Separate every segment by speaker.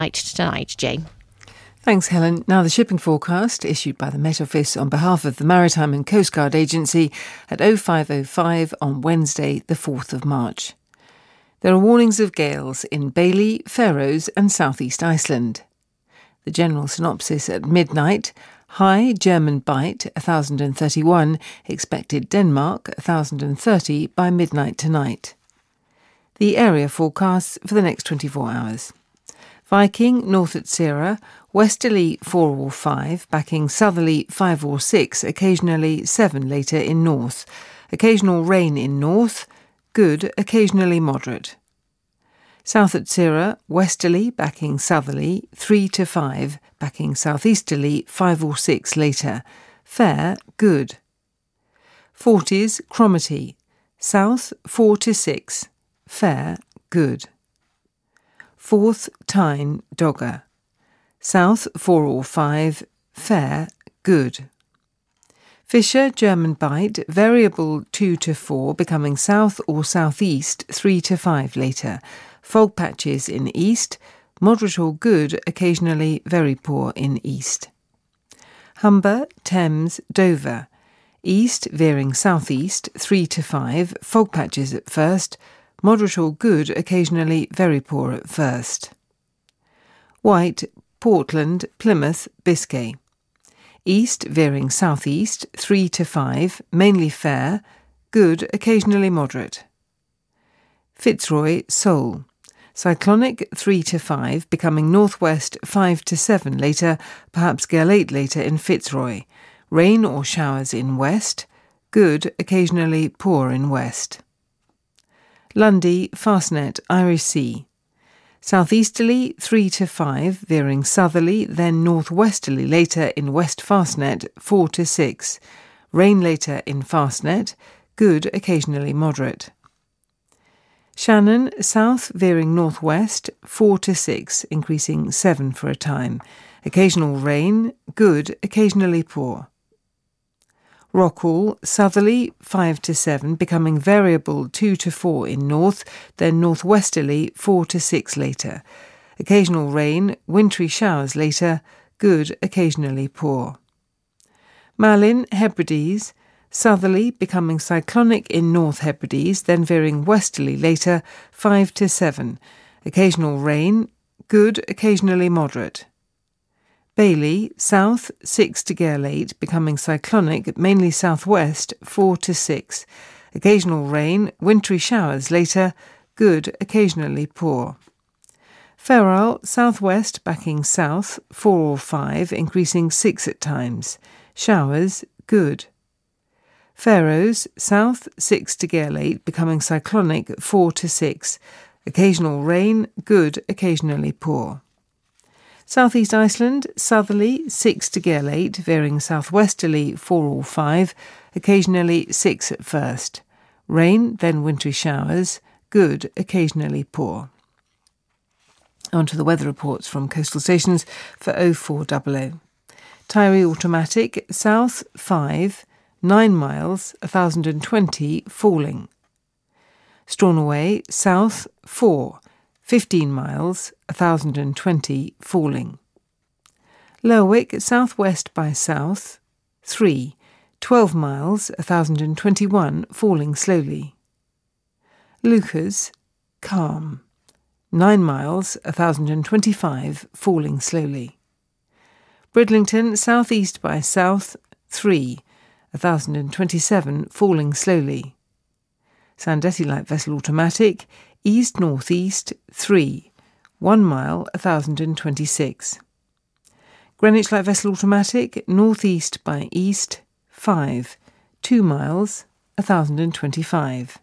Speaker 1: tonight, Jane.
Speaker 2: Thanks, Helen. Now the shipping forecast issued by the Met Office on behalf of the Maritime and Coast Guard Agency at 05:05 on Wednesday, the 4th of March. There are warnings of gales in Bailey, Faroes and southeast Iceland. The general synopsis at midnight: high German Bight 1031, expected Denmark 1030 by midnight tonight. The area forecasts for the next 24 hours. Viking north at Sierra, westerly 4 or 5, backing southerly 5 or 6, occasionally 7 later in north. Occasional rain in north, good, occasionally moderate. South at Sierra, westerly, backing southerly 3 to 5, backing southeasterly 5 or 6 later. Fair, good. Forties, Cromarty, south 4 to 6, fair, good. Fourth, Tyne, Dogger, south 4 or 5, fair, good. Fisher, German Bight, variable 2 to 4, becoming south or southeast 3 to 5 later. Fog patches in east, moderate or good, occasionally very poor in east. Humber, Thames, Dover, east veering southeast 3 to 5, fog patches at first, moderate or good, occasionally very poor at first. White, Portland, Plymouth, Biscay, east veering southeast 3 to 5, mainly fair, good, occasionally moderate. Fitzroy, Seoul, cyclonic 3 to 5, becoming northwest 5 to 7 later, perhaps gale 8 later in Fitzroy. Rain or showers in west, good, occasionally poor in west. Lundy, Fastnet, Irish Sea, southeasterly 3 to 5, veering southerly, then northwesterly later in West Fastnet 4 to 6. Rain later in Fastnet, good, occasionally moderate. Shannon, south veering northwest 4 to 6, increasing 7 for a time. Occasional rain, good, occasionally poor. Rockall, southerly 5 to 7, becoming variable 2 to 4 in north, then northwesterly 4 to 6 later. Occasional rain, wintry showers later, good, occasionally poor. Malin, Hebrides, southerly, becoming cyclonic in North Hebrides, then veering westerly later, 5 to 7. Occasional rain, good, occasionally moderate. Bailey, south 6 to gale 8, becoming cyclonic, mainly southwest 4 to 6. Occasional rain, wintry showers later, good, occasionally poor. Ferrol, southwest, backing south 4 or 5, increasing 6 at times. Showers, good. Faroes, south 6 to gale 8, becoming cyclonic 4 to 6. Occasional rain, good, occasionally poor. Southeast Iceland, southerly 6 to gale 8, veering southwesterly 4 or 5, occasionally 6 at first. Rain, then wintry showers, good, occasionally poor. On to the weather reports from coastal stations for 0400. Tyree Automatic, south 5, 9 miles, 1020, falling. Stornoway, south 4, 15 miles, 1020, falling. Lerwick, southwest by south, 3, 12 miles, 1021, falling slowly. Lucas, calm, 9 miles, 1025, falling slowly. Bridlington, southeast by south, 3, 1027, falling slowly. Sandetty light vessel automatic, east-northeast 3, 1 mile 1026. Greenwich light vessel automatic, northeast by east 5, 2 miles 1025.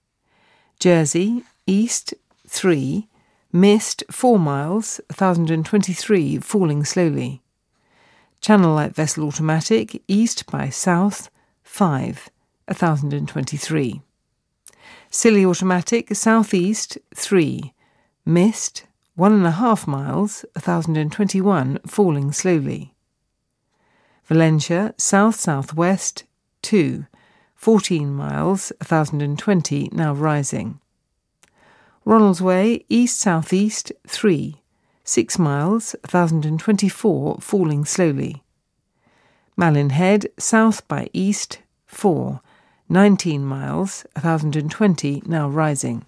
Speaker 2: Jersey, east 3, mist 4 miles 1023, falling slowly. Channel light vessel automatic, east by south 5, 1023. Scilly automatic, southeast 3, mist 1.5 miles 1021, falling slowly. Valencia, south-southwest 2, 14 miles 1020, now rising. Ronaldsway, east-southeast 3, 6 miles, 1,024, falling slowly. Malin Head, south by east, 4, 19 miles, 1,020, now rising.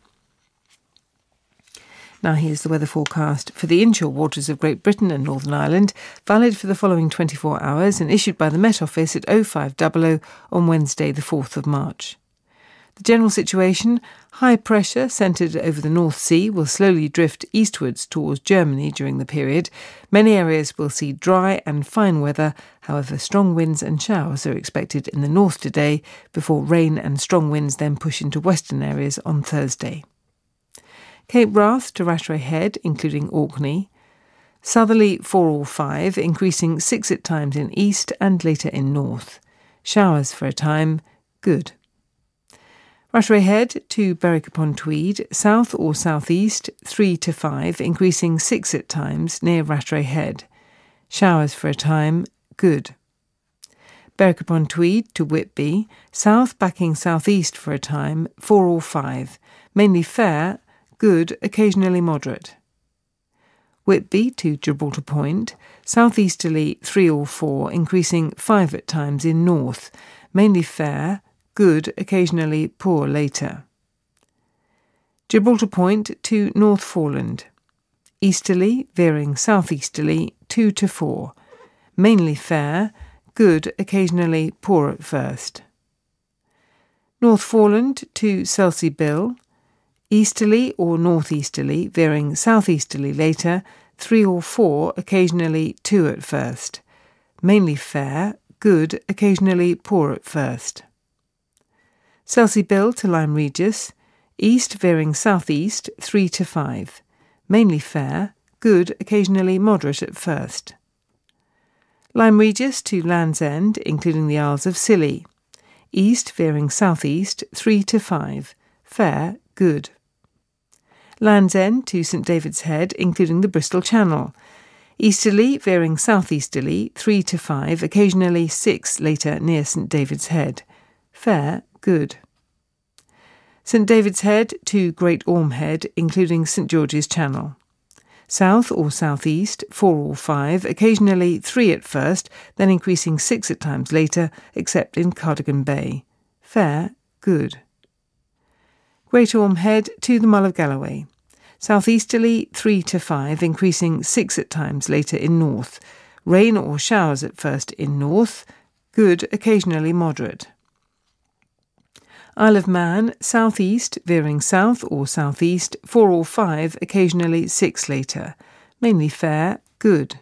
Speaker 2: Now here's the weather forecast for the inshore waters of Great Britain and Northern Ireland, valid for the following 24 hours and issued by the Met Office at 0500 on Wednesday the 4th of March. The general situation: high pressure centred over the North Sea will slowly drift eastwards towards Germany during the period. Many areas will see dry and fine weather, however strong winds and showers are expected in the north today, before rain and strong winds then push into western areas on Thursday. Cape Wrath to Rattray Head, including Orkney. Southerly 4 or 5, increasing 6 at times in east and later in north. Showers for a time, good. Rattray Head to Berwick-upon-Tweed, south or southeast 3 to 5, increasing 6 at times near Rattray Head. Showers for a time, good. Berwick-upon-Tweed to Whitby, south backing southeast for a time 4 or 5, mainly fair, good, occasionally moderate. Whitby to Gibraltar Point, southeasterly 3 or 4, increasing 5 at times in north, mainly fair, good, occasionally poor later. Gibraltar Point to North Foreland, easterly, veering southeasterly 2 to 4, mainly fair, good, occasionally poor at first. North Foreland to Selsey Bill, easterly or northeasterly, veering southeasterly later, 3 or 4, occasionally 2 at first. Mainly fair, good, occasionally poor at first. Selsey Bill to Lyme Regis, east veering southeast, 3 to 5. Mainly fair, good, occasionally moderate at first. Lyme Regis to Land's End, including the Isles of Scilly, east veering southeast, 3 to 5. Fair, good. Land's End to St David's Head, including the Bristol Channel. Easterly, veering southeasterly, 3 to 5, occasionally 6 later near St David's Head. Fair, good. St David's Head to Great Orme Head, including St George's Channel. South or southeast, 4 or 5, occasionally 3 at first, then increasing 6 at times later, except in Cardigan Bay. Fair, good. Great Orme Head to the Mull of Galloway. Southeasterly 3 to 5, increasing 6 at times later in north. Rain or showers at first in north. Good, occasionally moderate. Isle of Man, southeast, veering south or southeast, 4 or 5, occasionally 6 later. Mainly fair, good.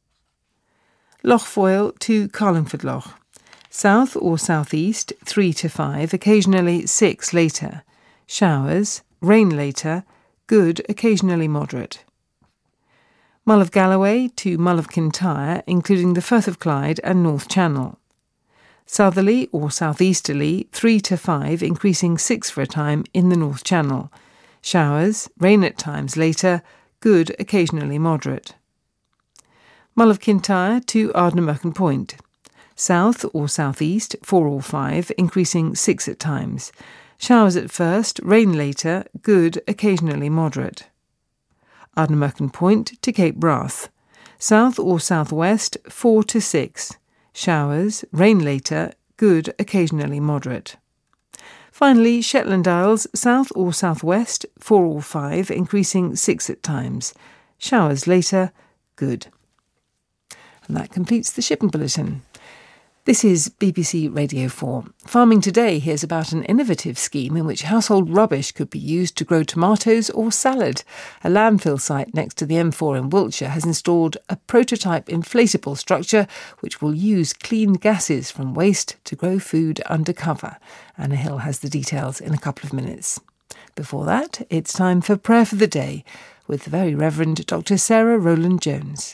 Speaker 2: Loch Foyle to Carlingford Loch. South or southeast, 3 to 5, occasionally 6 later. Showers, rain later, good, occasionally moderate. Mull of Galloway to Mull of Kintyre, including the Firth of Clyde and North Channel. Southerly or southeasterly, 3 to 5, increasing 6 for a time in the North Channel. Showers, rain at times later, good, occasionally moderate. Mull of Kintyre to Ardnamurchan Point. South or southeast, 4 or 5, increasing 6 at times. Showers at first, rain later, good, occasionally moderate. Ardnamurchan Point to Cape Wrath. South or southwest, 4 to 6. Showers, rain later, good, occasionally moderate. Finally, Shetland Isles, south or southwest, 4 or 5, increasing 6 at times. Showers later, good. And that completes the shipping bulletin. This is BBC Radio 4. Farming Today hears about an innovative scheme in which household rubbish could be used to grow tomatoes or salad. A landfill site next to the M4 in Wiltshire has installed a prototype inflatable structure which will use clean gases from waste to grow food undercover. Anna Hill has the details in a couple of minutes. Before that, it's time for Prayer for the Day with the Very Reverend Dr. Sarah Rowland-Jones.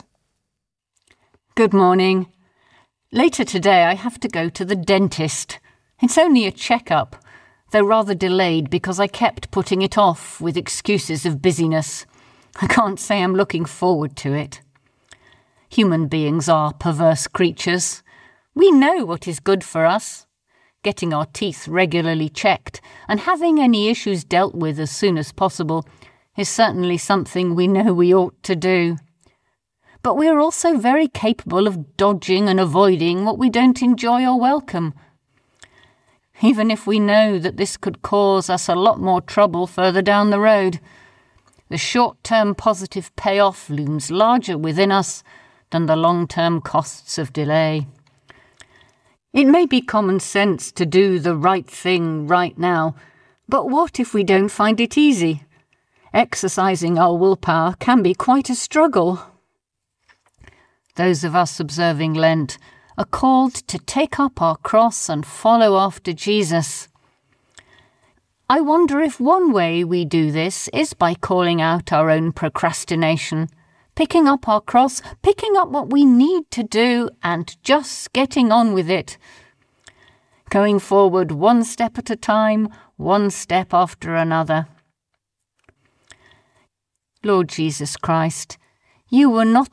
Speaker 1: Good morning. Later today I have to go to the dentist. It's only a checkup, though rather delayed because I kept putting it off with excuses of busyness. I can't say I'm looking forward to it. Human beings are perverse creatures. We know what is good for us. Getting our teeth regularly checked and having any issues dealt with as soon as possible is certainly something we know we ought to do. but we are also very capable of dodging and avoiding what we don't enjoy or welcome, even if we know that this could cause us a lot more trouble further down the road. The short-term positive payoff looms larger within us than the long-term costs of delay. It may be common sense to do the right thing right now, but what if we don't find it easy? Exercising our willpower can be quite a struggle. Those of us observing Lent are called to take up our cross and follow after Jesus. I wonder if one way we do this is by calling out our own procrastination, picking up our cross, picking up what we need to do and just getting on with it. Going forward one step at a time, one step after another. Lord Jesus Christ, you were not